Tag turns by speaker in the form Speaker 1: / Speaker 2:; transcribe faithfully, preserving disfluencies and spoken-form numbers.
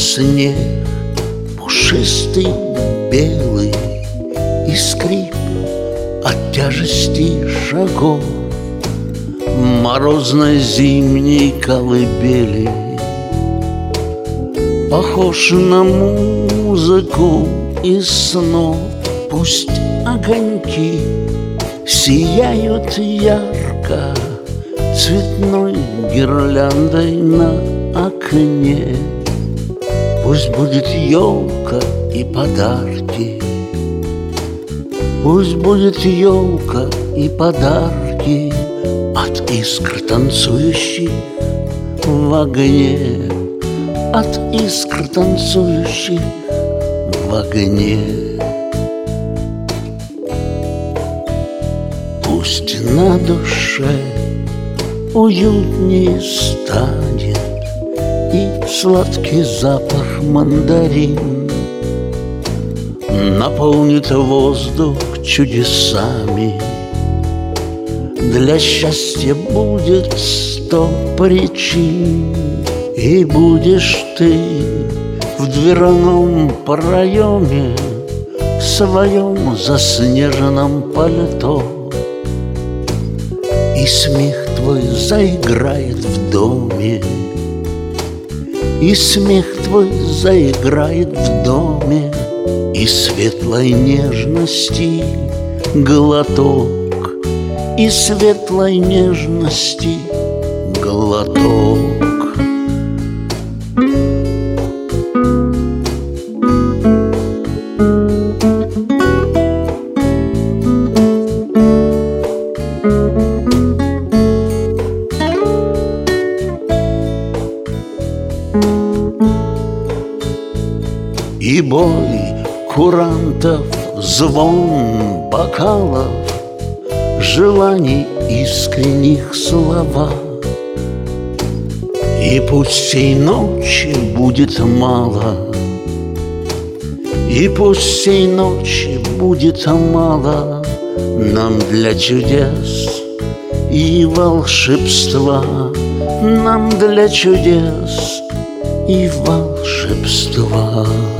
Speaker 1: снег пушистый, белый, и скрип от тяжести шагов морозной зимней колыбели похож на музыку из снов. Пусть огоньки сияют ярко цветной гирляндой на окне. Пусть будет елка и подарки, пусть будет елка и подарки от искр, танцующих в огне, от искр, танцующих в огне. Пусть на душе уютнее станет, и сладкий запах мандарин наполнит воздух чудесами. Для счастья будет сто причин, и будешь ты в дверном проеме в своем заснеженном пальто, и смех твой заиграет в доме, и смех твой заиграет в доме, и светлой нежности глоток, и светлой нежности глоток. И бой курантов, звон бокалов, желаний искренних слова. И пусть сей ночи будет мало, и пусть сей ночи будет мало нам для чудес и волшебства, нам для чудес и волшебства.